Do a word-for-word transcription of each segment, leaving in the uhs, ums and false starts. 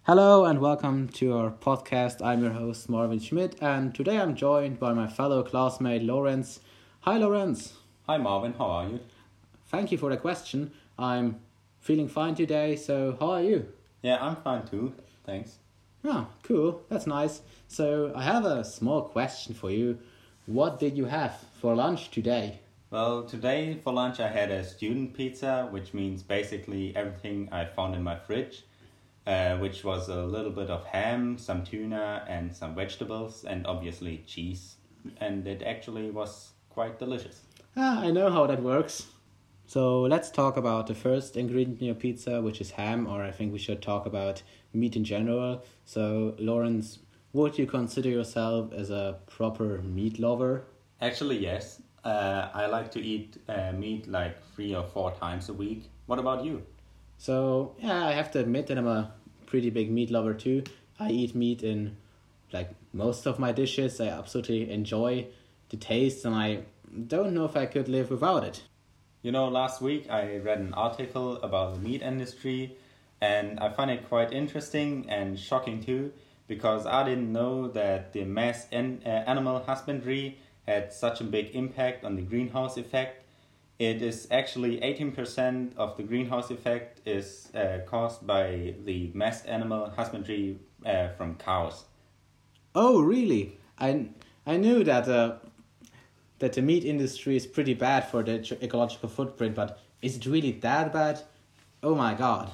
Hello and welcome to our podcast. I'm your host Marvin Schmidt, and today I'm joined by my fellow classmate Lawrence. Hi Lawrence. Hi Marvin, how are you? Thank you for the question. I'm feeling fine today, so how are you? Yeah, I'm fine too, thanks. Ah, cool. That's nice. So I have a small question for you. What did you have for lunch today? Well, today for lunch I had a student pizza, which means basically everything I found in my fridge. Uh, which was a little bit of ham, some tuna, and some vegetables, and obviously cheese. And it actually was quite delicious. Ah, I know how that works. So let's talk about the first ingredient in your pizza, which is ham, or I think we should talk about meat in general. So, Lawrence, would you consider yourself as a proper meat lover? Actually, yes. Uh, I like to eat uh, meat like three or four times a week. What about you? So, yeah, I have to admit that I'm a pretty big meat lover too. I eat meat in like most of my dishes. I absolutely enjoy the taste and I don't know if I could live without it. You know, last week I read an article about the meat industry and I find it quite interesting and shocking too, because I didn't know that the mass en- uh, animal husbandry had such a big impact on the greenhouse effect. It is actually eighteen percent of the greenhouse effect is uh, caused by the mass animal husbandry uh, from cows. Oh, really? I, I knew that uh, that the meat industry is pretty bad for the ec- ecological footprint, but is it really that bad? Oh my god.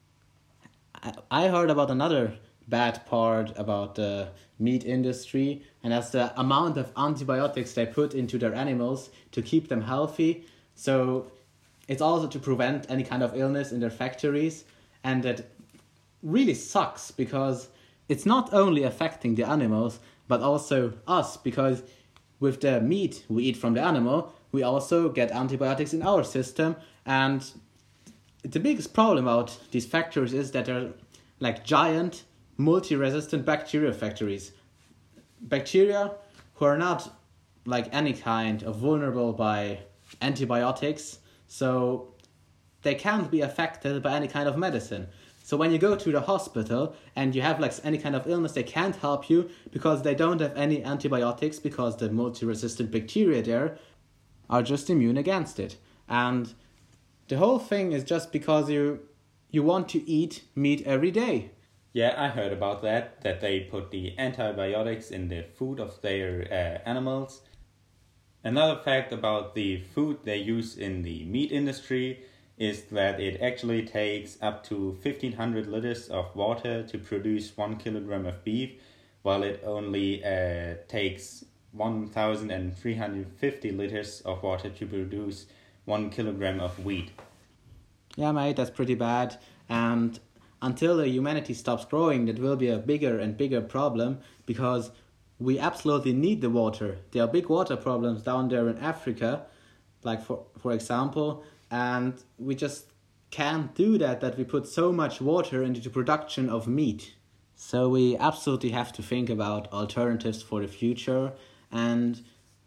I, I heard about another bad part about the meat industry, and that's the amount of antibiotics they put into their animals to keep them healthy. So it's also to prevent any kind of illness in their factories, and that really sucks because it's not only affecting the animals but also us, because with the meat we eat from the animal we also get antibiotics in our system, and the biggest problem about these factories is that they're like giant multi-resistant bacteria factories. Bacteria who are not like any kind of vulnerable by antibiotics, so they can't be affected by any kind of medicine. So when you go to the hospital and you have like any kind of illness, they can't help you because they don't have any antibiotics, because the multi-resistant bacteria there are just immune against it. And the whole thing is just because you you want to eat meat every day. Yeah, I heard about that, that they put the antibiotics in the food of their uh, animals. Another fact about the food they use in the meat industry is that it actually takes up to fifteen hundred liters of water to produce one kilogram of beef, while it only uh, takes one thousand three hundred fifty liters of water to produce one kilogram of wheat. Yeah, mate, that's pretty bad. And until the humanity stops growing, that will be a bigger and bigger problem, because we absolutely need the water. There are big water problems down there in Africa, like for for example, and we just can't do that, that we put so much water into the production of meat. So we absolutely have to think about alternatives for the future, and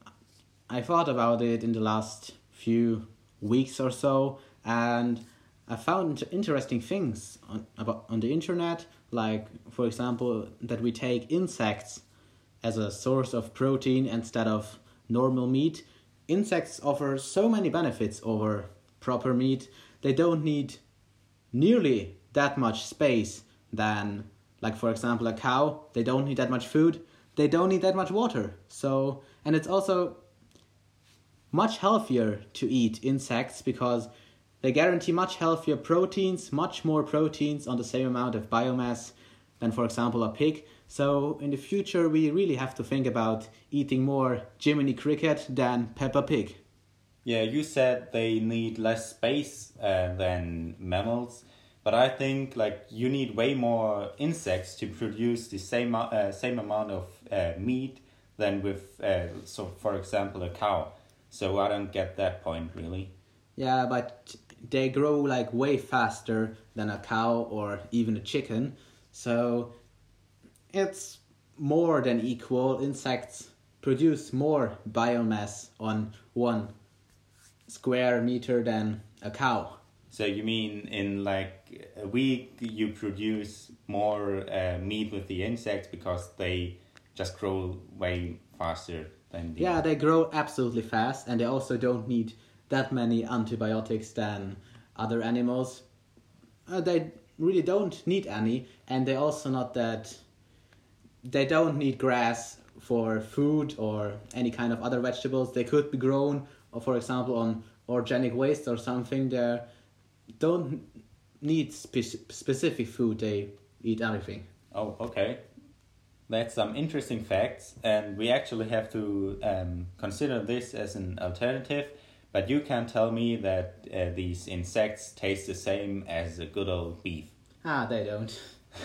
I thought about it in the last few weeks or so, and I found interesting things on about on the internet, like for example that we take insects as a source of protein instead of normal meat. Insects offer so many benefits over proper meat. They don't need nearly that much space than, like for example, a cow. They don't need that much food. They don't need that much water. So, and it's also much healthier to eat insects because they guarantee much healthier proteins, much more proteins on the same amount of biomass than, for example, a pig. So in the future, we really have to think about eating more Jiminy Cricket than Peppa Pig. Yeah, you said they need less space uh, than mammals, but I think like you need way more insects to produce the same uh, same amount of uh, meat than with, uh, so for example, a cow. So I don't get that point really. Yeah, but they grow like way faster than a cow or even a chicken. So it's more than equal. Insects produce more biomass on one square meter than a cow. So you mean in like a week you produce more uh, meat with the insects because they just grow way faster than the... Yeah, they grow absolutely fast, and they also don't need that many antibiotics than other animals. Uh, they really don't need any, and they also not that... They don't need grass for food or any kind of other vegetables. They could be grown, or for example, on organic waste or something. They don't need spe- specific food. They eat everything. Oh, okay. That's some interesting facts, and we actually have to um, consider this as an alternative, but you can tell me that uh, these insects taste the same as a good old beef. Ah, they don't.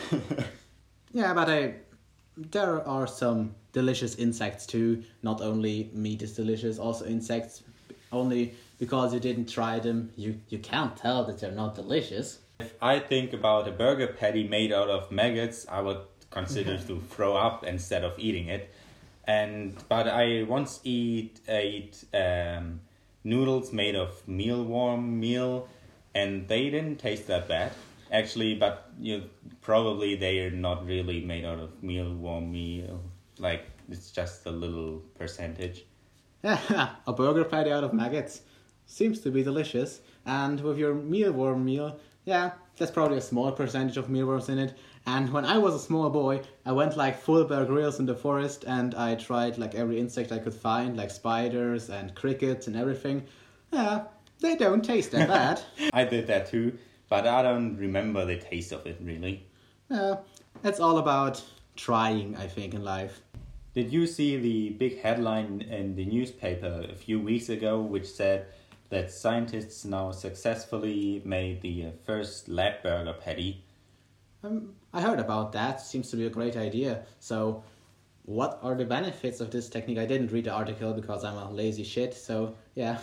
Yeah, but I... There are some delicious insects too. Not only meat is delicious, also insects. Only because you didn't try them, you, you can't tell that they're not delicious. If I think about a burger patty made out of maggots, I would consider to throw up instead of eating it. And but I once eat ate um, noodles made of mealworm meal, and they didn't taste that bad. Actually, but you probably they are not really made out of mealworm meal. Like it's just a little percentage. Yeah, a burger patty out of maggots seems to be delicious. And with your mealworm meal, yeah, there's probably a small percentage of mealworms in it. And when I was a small boy, I went like full Bear Grylls in the forest, and I tried like every insect I could find, like spiders and crickets and everything. Yeah, they don't taste that bad. I did that too. But I don't remember the taste of it, really. Yeah, it's all about trying, I think, in life. Did you see the big headline in the newspaper a few weeks ago which said that scientists now successfully made the first lab burger patty? Um, I heard about that. Seems to be a great idea. So, what are the benefits of this technique? I didn't read the article because I'm a lazy shit, so yeah.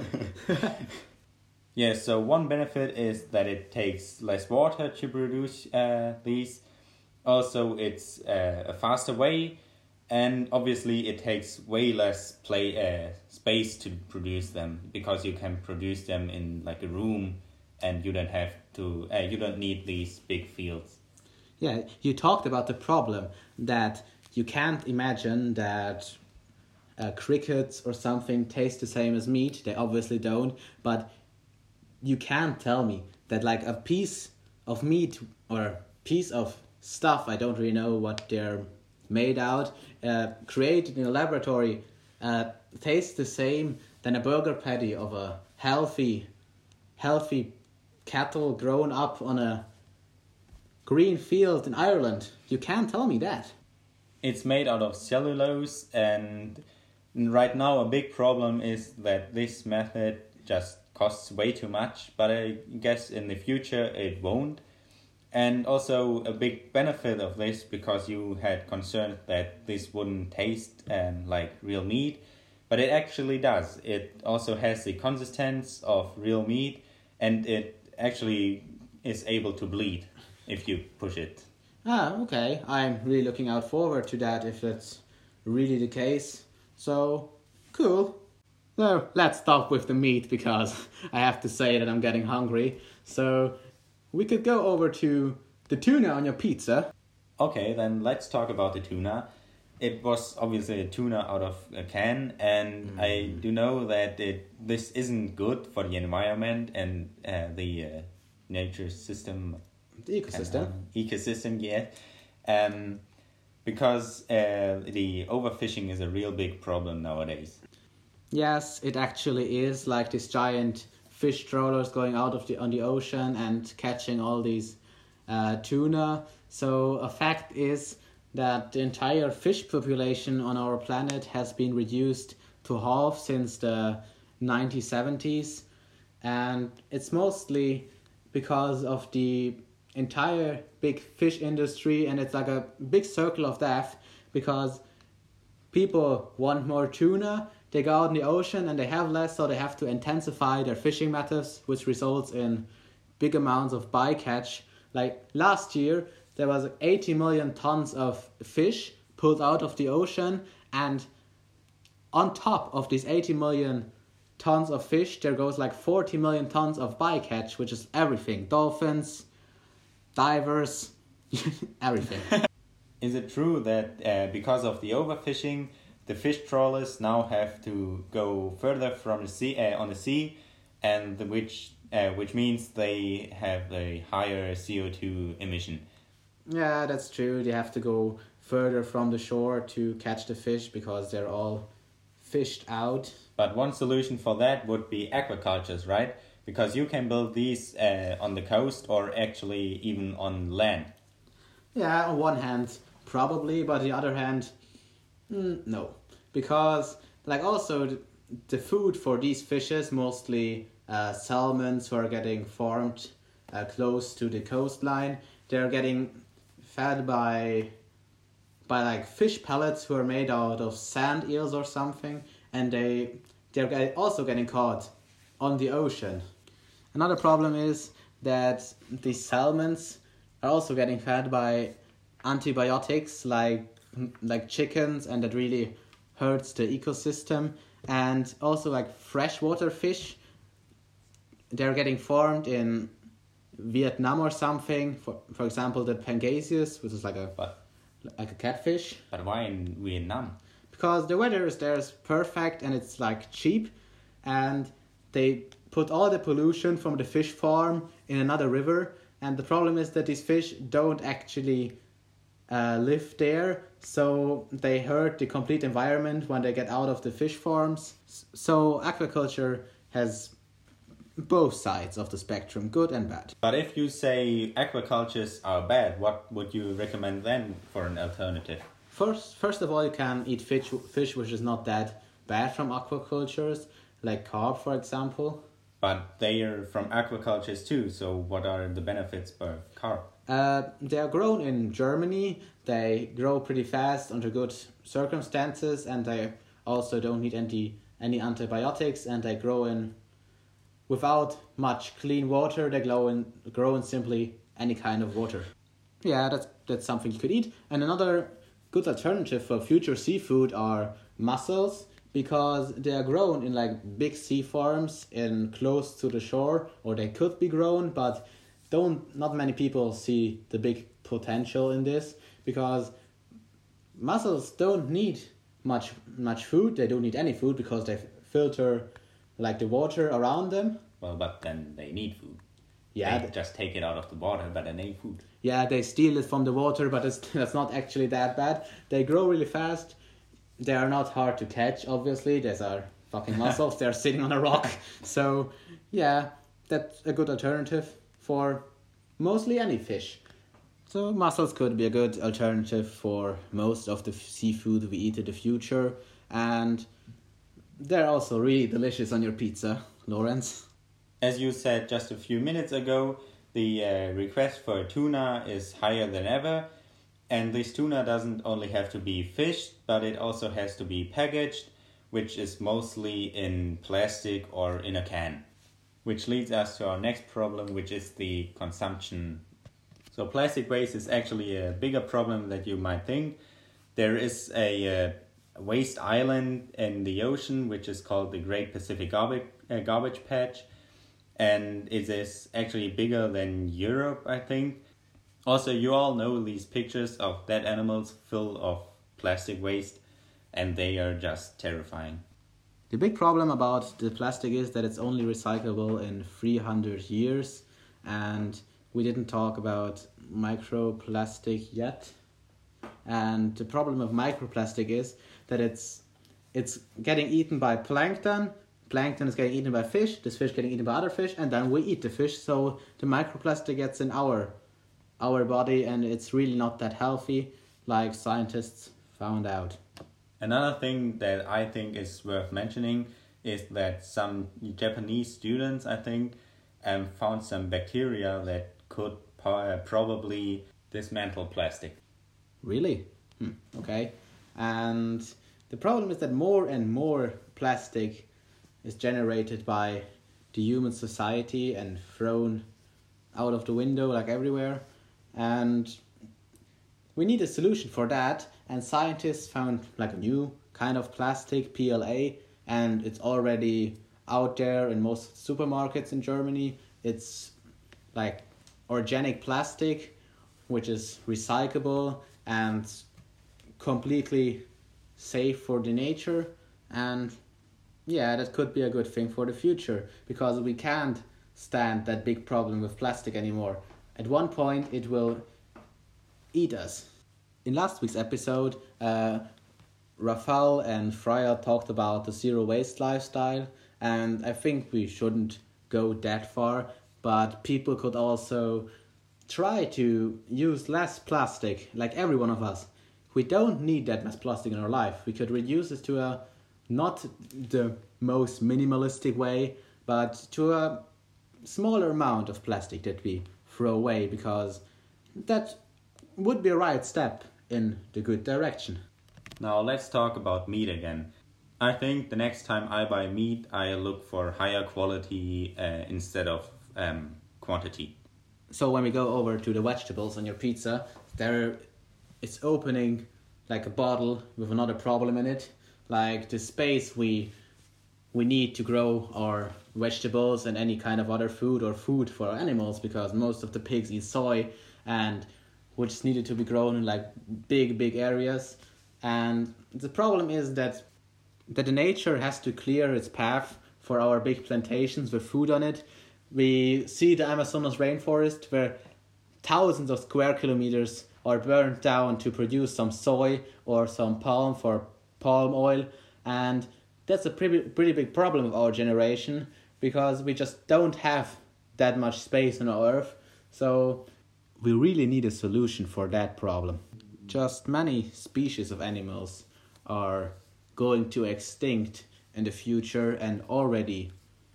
Yeah, so one benefit is that it takes less water to produce uh, these. Also, it's uh, a faster way, and obviously it takes way less play uh, space to produce them because you can produce them in like a room, and you don't have to. Uh, you don't need these big fields. Yeah, you talked about the problem that you can't imagine that uh, crickets or something taste the same as meat. They obviously don't, but you can't tell me that like a piece of meat or piece of stuff, I don't really know what they're made out, uh, created in a laboratory, uh, tastes the same than a burger patty of a healthy, healthy cattle grown up on a green field in Ireland. You can't tell me that. It's made out of cellulose, and right now a big problem is that this method just costs way too much, but I guess in the future it won't. And also a big benefit of this, because you had concern that this wouldn't taste um, like real meat, but it actually does. It also has the consistency of real meat, and it actually is able to bleed if you push it. Ah, okay. I'm really looking out forward to that if that's really the case. So, cool. So, let's stop with the meat because I have to say that I'm getting hungry. So, we could go over to the tuna on your pizza. Okay, then let's talk about the tuna. It was obviously a tuna out of a can, and mm. I do know that it this isn't good for the environment and uh, the uh, nature system. The ecosystem. Uh, ecosystem, yeah. Um, because uh, the overfishing is a real big problem nowadays. Yes, it actually is, like these giant fish trawlers going out of the on the ocean and catching all these uh, tuna. So a fact is that the entire fish population on our planet has been reduced to half since the nineteen seventies, and it's mostly because of the entire big fish industry, and it's like a big circle of death because people want more tuna. They go out in the ocean and they have less, so they have to intensify their fishing methods, which results in big amounts of bycatch. Like last year, there was eighty million tons of fish pulled out of the ocean, and on top of these eighty million tons of fish, there goes like forty million tons of bycatch, which is everything. Dolphins, divers, everything. Is it true that uh, because of the overfishing, the fish trawlers now have to go further from the sea uh, on the sea, and the, which uh, which means they have a higher C O two emission? Yeah, that's true. They have to go further from the shore to catch the fish because they're all fished out. But one solution for that would be aquacultures, right? Because you can build these uh, on the coast or actually even on land. Yeah, on one hand, probably, but on the other hand, mm, no. Because, like, also the, the food for these fishes, mostly uh, salmons who are getting farmed uh, close to the coastline, they're getting fed by, by like, fish pellets who are made out of sand eels or something, and they, they're get- also getting caught on the ocean. Another problem is that these salmons are also getting fed by antibiotics like like chickens, and that really hurts the ecosystem. And also like freshwater fish, they're getting farmed in Vietnam or something. For for example, the Pangasius, which is like a But like a catfish. but why in Vietnam? Because the weather is there is perfect and it's like cheap, and they put all the pollution from the fish farm in another river. And the problem is that these fish don't actually uh, live there, so they hurt the complete environment when they get out of the fish farms. So aquaculture has both sides of the spectrum, good and bad. But if you say aquacultures are bad, what would you recommend then for an alternative? First, first of all, you can eat fish, fish which is not that bad from aquacultures, like carp, for example. But they are from aquacultures too, so what are the benefits for carp? Uh, they are grown in Germany. They grow pretty fast under good circumstances, and they also don't need any any antibiotics. And they grow in without much clean water. They grow in grow in simply any kind of water. Yeah, that's that's something you could eat. And another good alternative for future seafood are mussels, because they are grown in like big sea farms in close to the shore, or they could be grown, but don't not many people see the big potential in this, because mussels don't need much much food. They don't need any food because they filter like the water around them. Well, but then they need food. Yeah, They just take it out of the water, but they need food. yeah, they steal it from the water, but it's that's not actually that bad. They grow really fast. They are not hard to catch, obviously. These are fucking mussels. They're sitting on a rock. So, yeah, that's a good alternative for mostly any fish. So, mussels could be a good alternative for most of the seafood we eat in the future. And they're also really delicious on your pizza, Lawrence. As you said just a few minutes ago, the uh, request for tuna is higher than ever. And this tuna doesn't only have to be fished, but it also has to be packaged, which is mostly in plastic or in a can. Which leads us to our next problem, which is the consumption. So plastic waste is actually a bigger problem than you might think. There is a uh, waste island in the ocean, which is called the Great Pacific Garbage, uh, Garbage Patch. And it is actually bigger than Europe, I think. Also, you all know these pictures of dead animals full of plastic waste, and they are just terrifying. The big problem about the plastic is that it's only recyclable in three hundred years, and we didn't talk about microplastic yet. And the problem of microplastic is that it's it's getting eaten by plankton. Plankton is getting eaten by fish. This fish getting eaten by other fish, and then we eat the fish. So the microplastic gets in our our body, and it's really not that healthy, like scientists found out. Another thing that I think is worth mentioning is that some Japanese students, I think, um, found some bacteria that could po- probably dismantle plastic. Really? Hmm. Okay. And the problem is that more and more plastic is generated by the human society and thrown out of the window like everywhere. And we need a solution for that. And scientists found like a new kind of plastic, P L A, and it's already out there in most supermarkets in Germany. It's like organic plastic, which is recyclable and completely safe for the nature. And yeah, that could be a good thing for the future, because we can't stand that big problem with plastic anymore. At one point it will eat us. In last week's episode, uh, Rafael and Freya talked about the zero waste lifestyle, and I think we shouldn't go that far, but people could also try to use less plastic, like every one of us. We don't need that much plastic in our life. We could reduce it to a, not the most minimalistic way, but to a smaller amount of plastic that we throw away, because that would be a right step in the good direction. Now let's talk about meat again. I think the next time I buy meat, I look for higher quality uh, instead of um, quantity. So when we go over to the vegetables on your pizza, there it's opening like a bottle with another problem in it. Like the space we we need to grow our vegetables and any kind of other food or food for our animals, because most of the pigs eat soy, and which needed to be grown in like big, big areas. And the problem is that that the nature has to clear its path for our big plantations with food on it. We see the Amazonas rainforest where thousands of square kilometers are burned down to produce some soy or some palm for palm oil. And that's a pretty, pretty big problem of our generation, because we just don't have that much space on our earth. So we really need a solution for that problem. Just many species of animals are going to extinct in the future, and already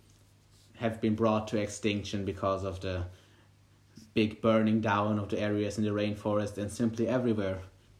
have been brought to extinction because of the big burning down of the areas in the rainforest and simply everywhere.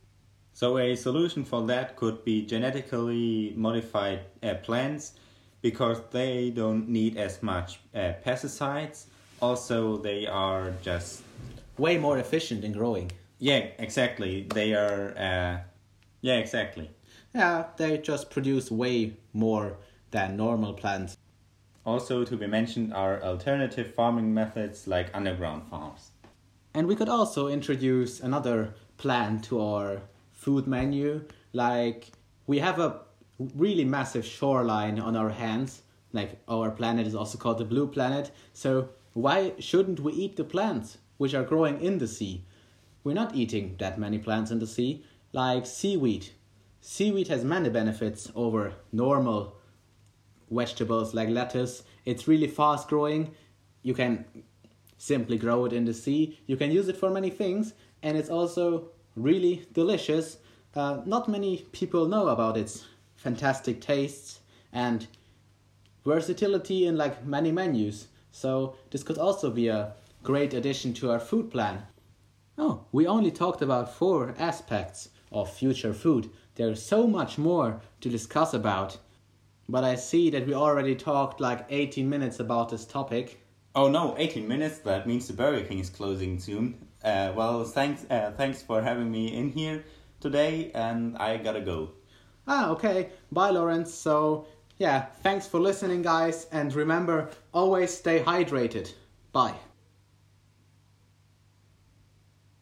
So a solution for that could be genetically modified uh, plants, because they don't need as much uh, pesticides. Also, they are just way more efficient in growing. Yeah, exactly. They are, uh, yeah, exactly. Yeah, they just produce way more than normal plants. Also to be mentioned are alternative farming methods like underground farms. And we could also introduce another plant to our food menu. Like, we have a really massive shoreline on our hands. Like, our planet is also called the blue planet. So why shouldn't we eat the plants which are growing in the sea? We're not eating that many plants in the sea, like seaweed. Seaweed has many benefits over normal vegetables like lettuce. It's really fast growing. You can simply grow it in the sea. You can use it for many things, and it's also really delicious. Uh, not many people know about its fantastic tastes and versatility in like many menus. So this could also be a great addition to our food plan. Oh, we only talked about four aspects of future food. There's so much more to discuss about. But I see that we already talked like eighteen minutes about this topic. Oh no, eighteen minutes? That means the Burger King is closing soon. Uh, well, thanks, uh, thanks for having me in here today, and I gotta go. Ah, okay. Bye, Lawrence. So, yeah, thanks for listening, guys. And remember, always stay hydrated. Bye.